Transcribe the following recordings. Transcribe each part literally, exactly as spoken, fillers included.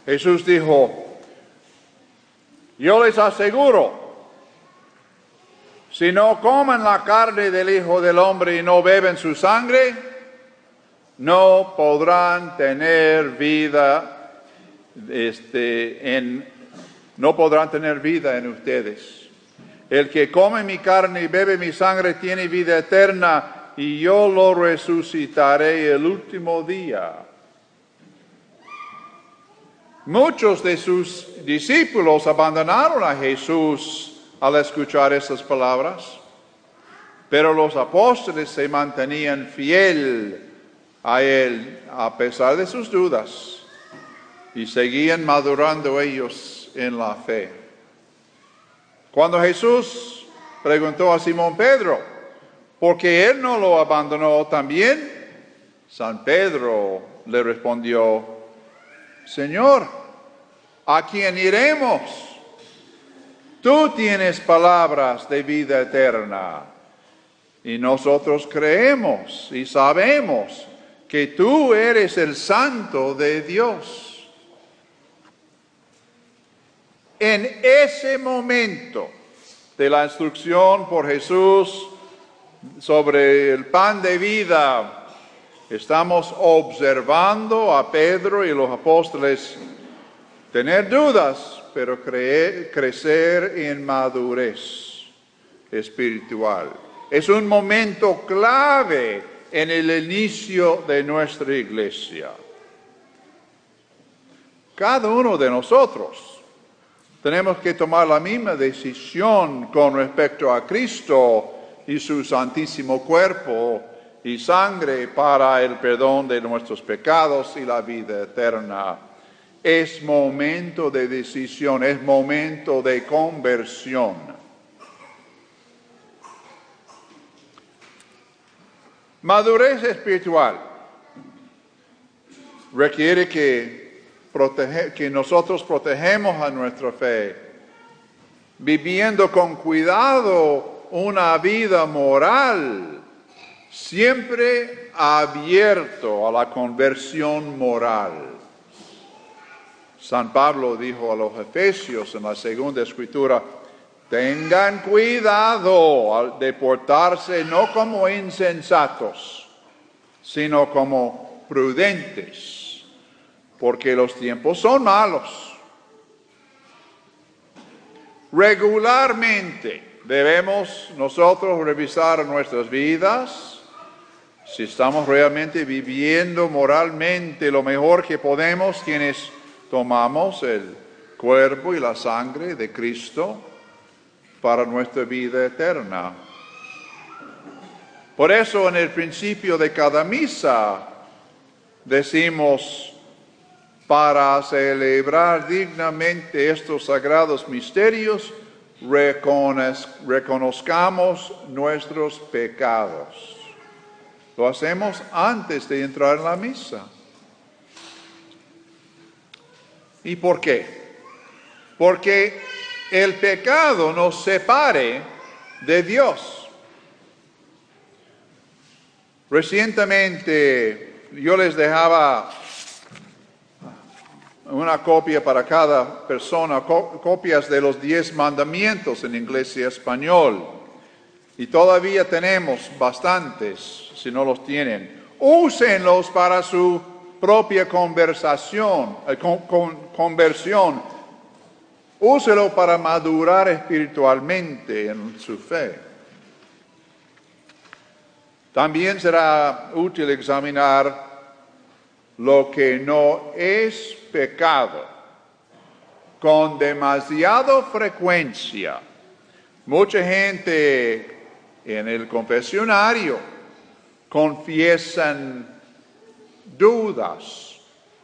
Jesús dijo, yo les aseguro, si no comen la carne del Hijo del Hombre y no beben su sangre, no podrán tener vida, este, en, no podrán tener vida en ustedes. El que come mi carne y bebe mi sangre tiene vida eterna, y yo lo resucitaré el último día. Muchos de sus discípulos abandonaron a Jesús al escuchar esas palabras, pero los apóstoles se mantenían fieles a Él a pesar de sus dudas y seguían madurando ellos en la fe. Cuando Jesús preguntó a Simón Pedro, ¿por qué Él no lo abandonó también? San Pedro le respondió, Señor, ¿a quién iremos? Tú tienes palabras de vida eterna, y nosotros creemos y sabemos que tú eres el Santo de Dios. En ese momento de la instrucción por Jesús sobre el pan de vida, estamos observando a Pedro y los apóstoles tener dudas, pero creer, crecer en madurez espiritual. Es un momento clave en el inicio de nuestra iglesia. Cada uno de nosotros tenemos que tomar la misma decisión con respecto a Cristo y su santísimo cuerpo y sangre para el perdón de nuestros pecados y la vida eterna. Es momento de decisión, es momento de conversión. Madurez espiritual requiere que, protege, que nosotros protegemos a nuestra fe, viviendo con cuidado una vida moral, siempre abierto a la conversión moral. San Pablo dijo a los Efesios en la segunda escritura, tengan cuidado de portarse no como insensatos, sino como prudentes, porque los tiempos son malos. Regularmente debemos nosotros revisar nuestras vidas, si estamos realmente viviendo moralmente lo mejor que podemos, quienes tomamos el cuerpo y la sangre de Cristo para nuestra vida eterna. Por eso en el principio de cada misa decimos, para celebrar dignamente estos sagrados misterios, reconozcamos nuestros pecados. Lo hacemos antes de entrar en la misa. ¿Y por qué? Porque el pecado nos separe de Dios. Recientemente yo les dejaba una copia para cada persona, copias de los diez mandamientos en inglés y español. Y todavía tenemos bastantes, si no los tienen. Úsenlos para su propia conversación, eh, con, con, conversión. Úselo para madurar espiritualmente en su fe. También será útil examinar lo que no es pecado. Con demasiada frecuencia, mucha gente en el confesionario confiesan dudas,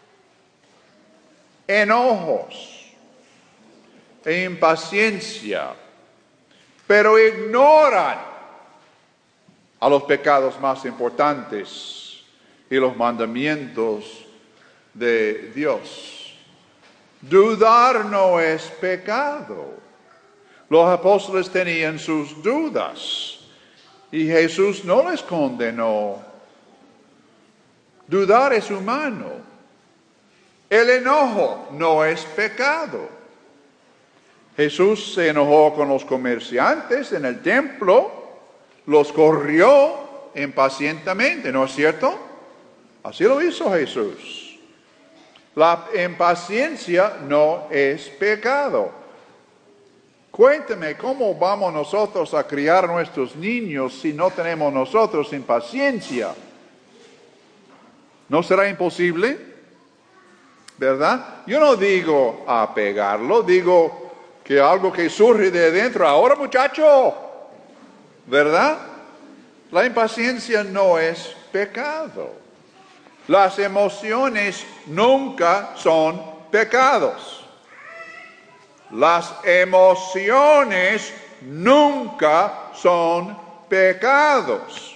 enojos e impaciencia, pero ignoran a los pecados más importantes y los mandamientos de Dios. Dudar no es pecado. Los apóstoles tenían sus dudas y Jesús no les condenó. Dudar es humano. El enojo no es pecado. Jesús se enojó con los comerciantes en el templo, los corrió impacientemente, ¿no es cierto? Así lo hizo Jesús. La impaciencia no es pecado. Cuéntame, ¿cómo vamos nosotros a criar nuestros niños si no tenemos nosotros impaciencia? ¿No será imposible? ¿Verdad? Yo no digo a pegarlo, digo que algo que surge de dentro, ahora muchacho, ¿verdad? La impaciencia no es pecado. Las emociones nunca son pecados. Las emociones nunca son pecados.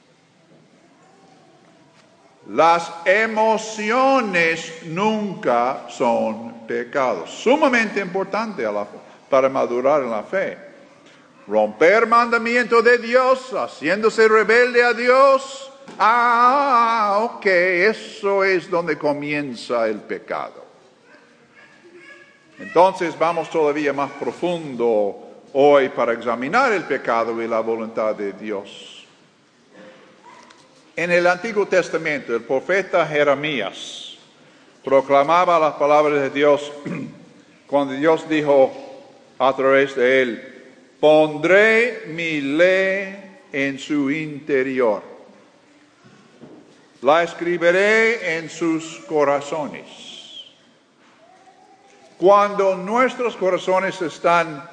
Las emociones nunca son pecados. Sumamente importante a la, para madurar en la fe. Romper mandamiento de Dios, haciéndose rebelde a Dios. Ah, ok, eso es donde comienza el pecado. Entonces vamos todavía más profundo hoy para examinar el pecado y la voluntad de Dios. En el Antiguo Testamento, el profeta Jeremías proclamaba las palabras de Dios cuando Dios dijo a través de él, pondré mi ley en su interior, la escribiré en sus corazones. Cuando nuestros corazones están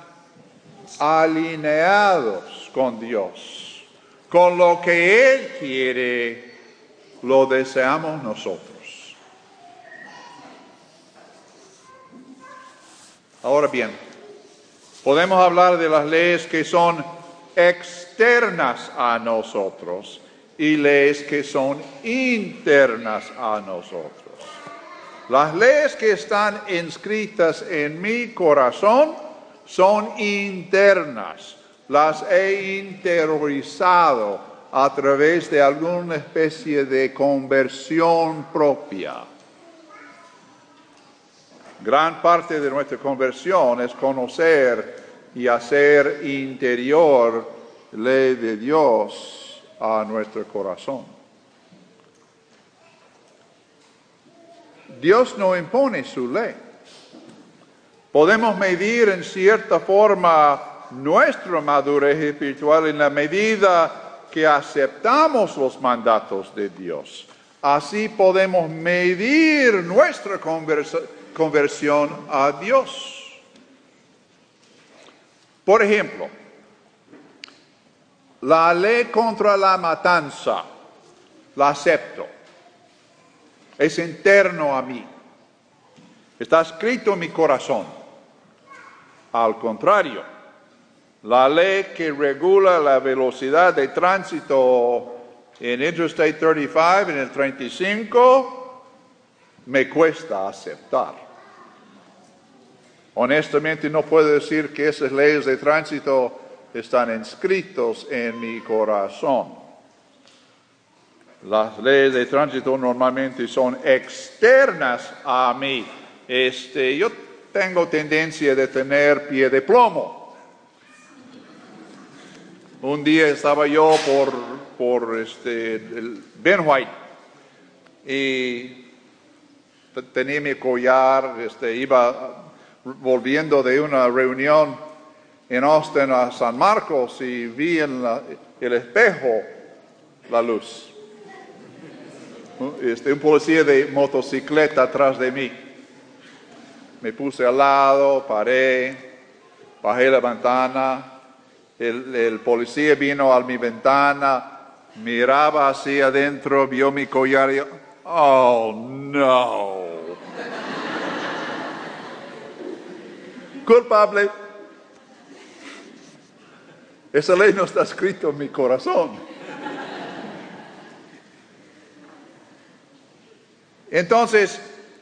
alineados con Dios, con lo que Él quiere, lo deseamos nosotros. Ahora bien, podemos hablar de las leyes que son externas a nosotros y leyes que son internas a nosotros. Las leyes que están inscritas en mi corazón son internas. Las he interiorizado a través de alguna especie de conversión propia. Gran parte de nuestra conversión es conocer y hacer interior la ley de Dios a nuestro corazón. Dios no impone su ley. Podemos medir en cierta forma nuestra madurez espiritual en la medida que aceptamos los mandatos de Dios. Así podemos medir nuestra conversión a Dios. Por ejemplo, la ley contra la matanza, la acepto. Es interno a mí. Está escrito en mi corazón. Al contrario, la ley que regula la velocidad de tránsito en Interstate treinta y cinco, en el treinta y cinco, me cuesta aceptar. Honestamente no puedo decir que esas leyes de tránsito están inscritos en mi corazón. Las leyes de tránsito normalmente son externas a mí. Este, yo tengo tendencia de tener pie de plomo. Un día estaba yo por, por este, el Ben White y tenía mi collar, este, iba volviendo de una reunión en Austin a San Marcos y vi en la, el espejo la luz. Este, un policía de motocicleta atrás de mí. Me puse al lado, paré, bajé la ventana. El, el policía vino a mi ventana, miraba hacia adentro, vio mi collar y, oh no. Culpable. Esa ley no está escrita en mi corazón. Entonces,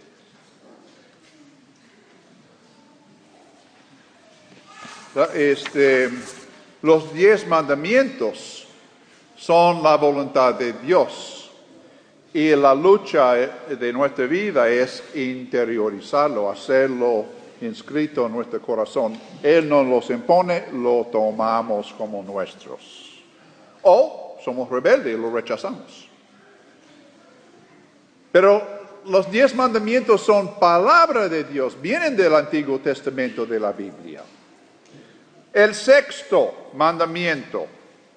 este, los diez mandamientos son la voluntad de Dios. Y la lucha de nuestra vida es interiorizarlo, hacerlo inscrito en nuestro corazón. Él nos los impone, lo tomamos como nuestros. O somos rebeldes y lo rechazamos. Pero los diez mandamientos son palabra de Dios, vienen del Antiguo Testamento de la Biblia. El sexto mandamiento,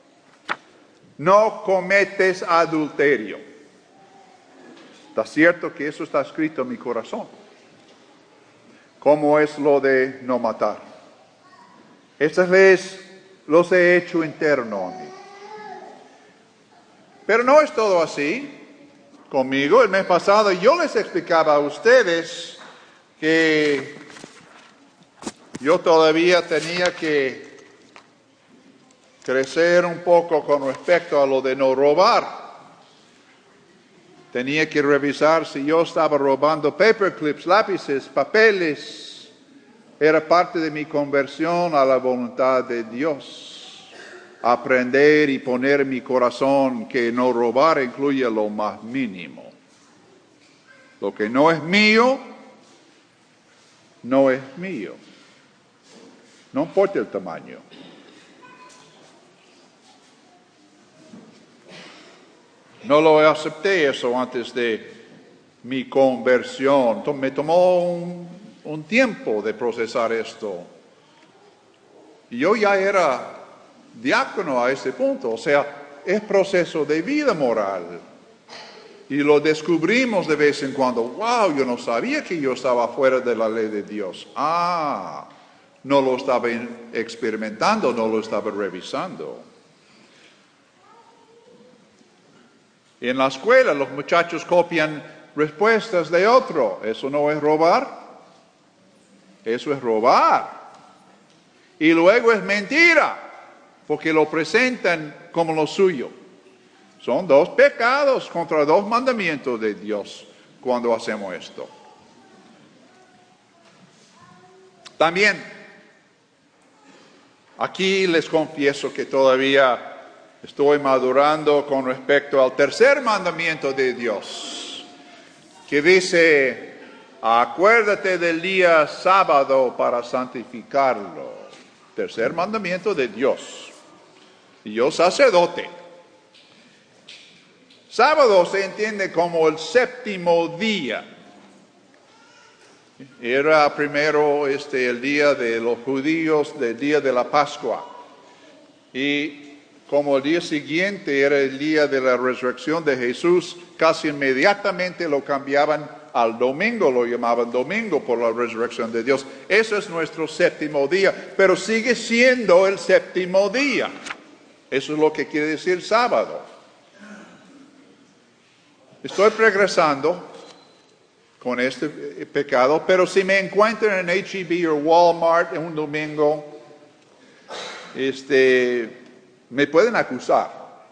no cometes adulterio. Está cierto que eso está escrito en mi corazón. ¿Cómo es lo de no matar? Estas leyes los he hecho interno a mí. Pero no es todo así. Conmigo, el mes pasado, yo les explicaba a ustedes que yo todavía tenía que crecer un poco con respecto a lo de no robar. Tenía que revisar si yo estaba robando paperclips, lápices, papeles. Era parte de mi conversión a la voluntad de Dios. Aprender y poner en mi corazón que no robar incluye lo más mínimo. Lo que no es mío, no es mío. No importa el tamaño. No lo acepté eso antes de mi conversión. Me tomó un, un tiempo de procesar esto. Y yo ya era diácono a ese punto. O sea, es proceso de vida moral. Y lo descubrimos de vez en cuando. Wow, yo no sabía que yo estaba fuera de la ley de Dios. Ah, no lo estaba experimentando, no lo estaba revisando. Y en la escuela los muchachos copian respuestas de otro. ¿Eso no es robar? Eso es robar. Y luego es mentira, porque lo presentan como lo suyo. Son dos pecados contra dos mandamientos de Dios cuando hacemos esto. También, aquí les confieso que todavía estoy madurando con respecto al tercer mandamiento de Dios, que dice, acuérdate del día sábado para santificarlo. Tercer mandamiento de Dios. Y yo sacerdote. Sábado se entiende como el séptimo día. Era primero este, el día de los judíos, del día de la Pascua. Y como el día siguiente era el día de la resurrección de Jesús, casi inmediatamente lo cambiaban al domingo, lo llamaban domingo por la resurrección de Dios. Eso es nuestro séptimo día, pero sigue siendo el séptimo día. Eso es lo que quiere decir sábado. Estoy progresando con este pecado, pero si me encuentran en H E B o Walmart en un domingo, este... me pueden acusar.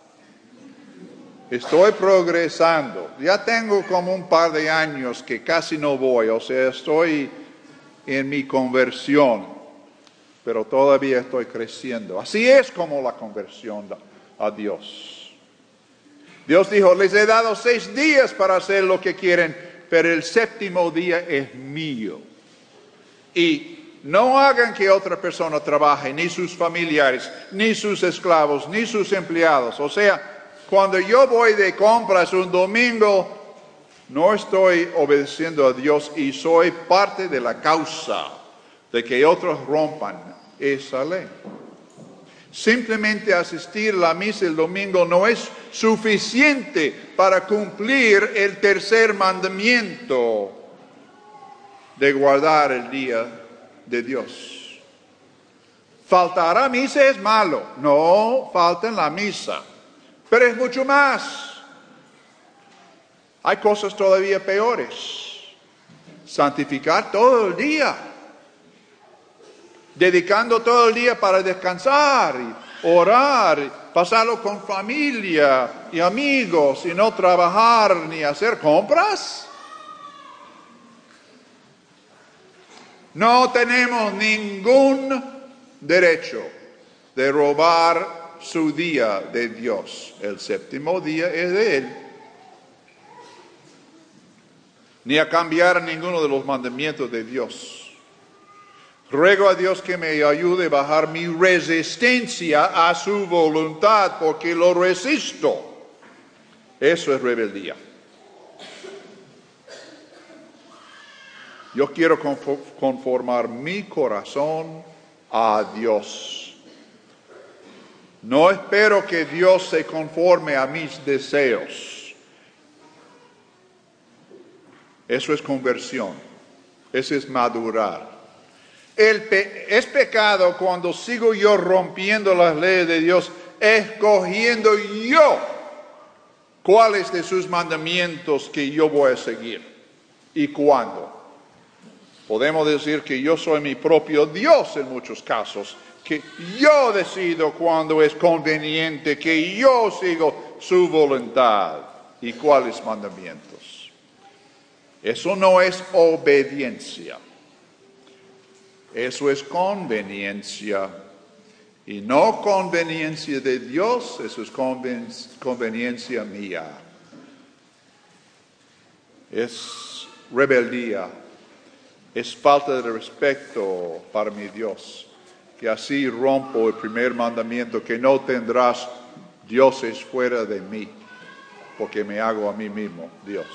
Estoy progresando. Ya tengo como un par de años que casi no voy. O sea, estoy en mi conversión. Pero todavía estoy creciendo. Así es como la conversión a Dios. Dios dijo, les he dado seis días para hacer lo que quieren, pero el séptimo día es mío. Y no hagan que otra persona trabaje, ni sus familiares, ni sus esclavos, ni sus empleados. O sea, cuando yo voy de compras un domingo, no estoy obedeciendo a Dios y soy parte de la causa de que otros rompan esa ley. Simplemente asistir a la misa el domingo no es suficiente para cumplir el tercer mandamiento de guardar el día de Dios. Faltar a misa es malo. No, falta en la misa. Pero es mucho más. Hay cosas todavía peores. Santificar todo el día. Dedicando todo el día para descansar y orar, y pasarlo con familia y amigos y no trabajar ni hacer compras. No tenemos ningún derecho de robar su día de Dios. El séptimo día es de Él. ni a cambiar ninguno de los mandamientos de Dios. Ruego a Dios que me ayude a bajar mi resistencia a su voluntad, porque lo resisto. Eso es rebeldía. Yo quiero conformar mi corazón a Dios. No espero que Dios se conforme a mis deseos. Eso es conversión. Eso es madurar. El pe- es pecado cuando sigo yo rompiendo las leyes de Dios, escogiendo yo cuáles de sus mandamientos que yo voy a seguir y cuándo. Podemos decir que yo soy mi propio Dios en muchos casos, que yo decido cuándo es conveniente, que yo sigo su voluntad y cuáles mandamientos. Eso no es obediencia. Eso es conveniencia. Y no conveniencia de Dios, eso es conven- conveniencia mía. Es rebeldía. Es falta de respeto para mi Dios. Que así rompo el primer mandamiento, que no tendrás dioses fuera de mí, porque me hago a mí mismo Dios.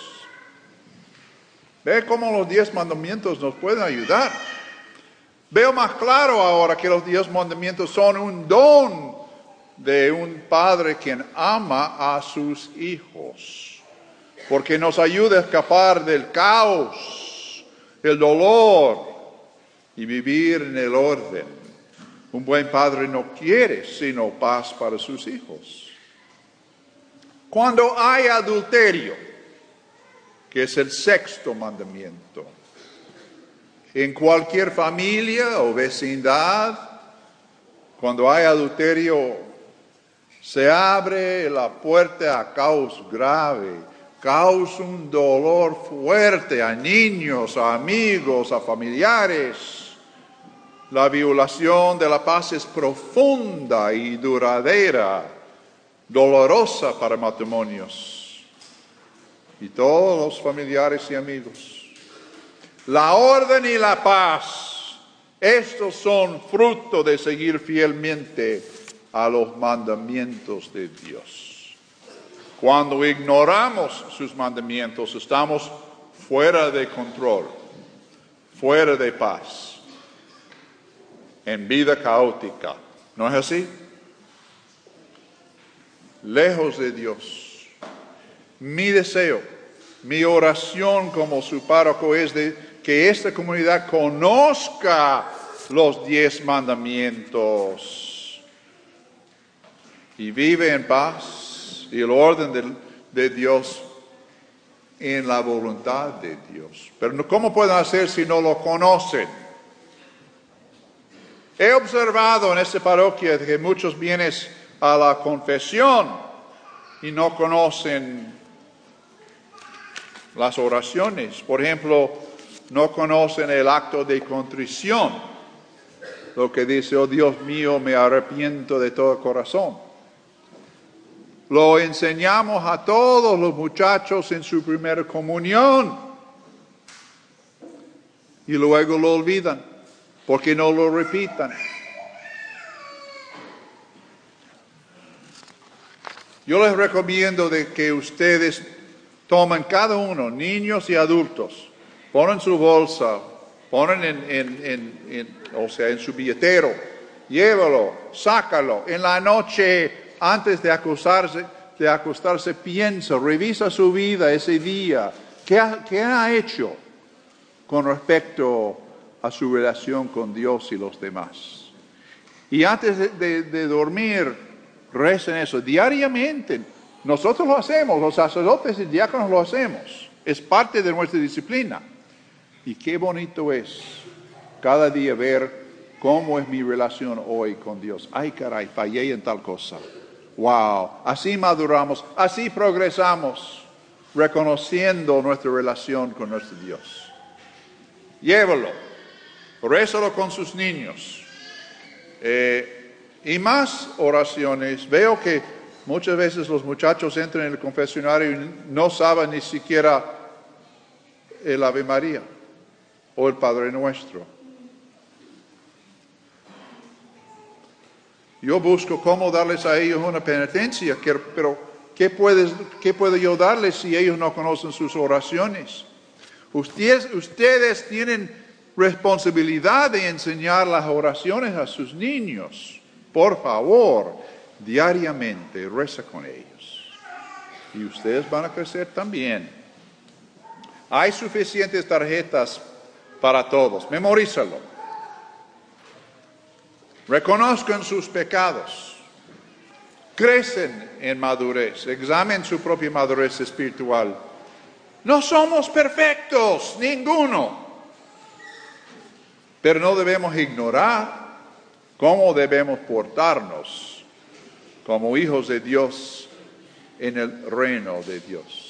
Ve cómo los diez mandamientos nos pueden ayudar. Veo más claro ahora que los diez mandamientos son un don de un padre quien ama a sus hijos, porque nos ayuda a escapar del caos, el dolor y vivir en el orden. Un buen padre no quiere sino paz para sus hijos. Cuando hay adulterio, que es el sexto mandamiento, en cualquier familia o vecindad, cuando hay adulterio, se abre la puerta a caos grave, causa un dolor fuerte a niños, a amigos, a familiares. La violación de la paz es profunda y duradera, dolorosa para matrimonios y todos los familiares y amigos. La orden y la paz, estos son fruto de seguir fielmente a los mandamientos de Dios. Cuando ignoramos sus mandamientos, estamos fuera de control, fuera de paz, en vida caótica. ¿No es así? Lejos de Dios. Mi deseo, mi oración como su párroco es de que esta comunidad conozca los diez mandamientos y vive en paz y el orden de, de Dios en la voluntad de Dios. Pero ¿cómo pueden hacer si no lo conocen? He observado en esta parroquia que muchos vienen a la confesión y no conocen las oraciones. Por ejemplo, no conocen el acto de contrición, lo que dice, oh Dios mío, me arrepiento de todo corazón. Lo enseñamos a todos los muchachos en su primera comunión y luego lo olvidan porque no lo repitan. Yo les recomiendo de que ustedes tomen cada uno, niños y adultos, ponen su bolsa, ponen en, en, en, en, o sea, en su billetero, llévalo, sácalo. En la noche, antes de acostarse, de acostarse, piensa, revisa su vida ese día. ¿Qué ha, qué ha hecho con respecto a su relación con Dios y los demás? Y antes de, de, de dormir, recen eso diariamente. Nosotros lo hacemos, los sacerdotes y diáconos lo hacemos. Es parte de nuestra disciplina. Y qué bonito es cada día ver cómo es mi relación hoy con Dios. Ay, caray, fallé en tal cosa. Wow, así maduramos, así progresamos, reconociendo nuestra relación con nuestro Dios. Llévalo, rézalo con sus niños. Eh, y más oraciones. Veo que muchas veces los muchachos entran en el confesionario y no saben ni siquiera el Ave María o el Padre Nuestro. Yo busco cómo darles a ellos una penitencia, pero ¿qué, puedes, ¿qué puedo yo darles si ellos no conocen sus oraciones? Ustedes, ustedes tienen responsabilidad de enseñar las oraciones a sus niños. Por favor, diariamente reza con ellos. Y ustedes van a crecer también. Hay suficientes tarjetas para todos. Memorízalo. Reconozcan sus pecados. Crecen en madurez. Examinen su propia madurez espiritual. No somos perfectos, ninguno. Pero no debemos ignorar cómo debemos portarnos como hijos de Dios en el reino de Dios.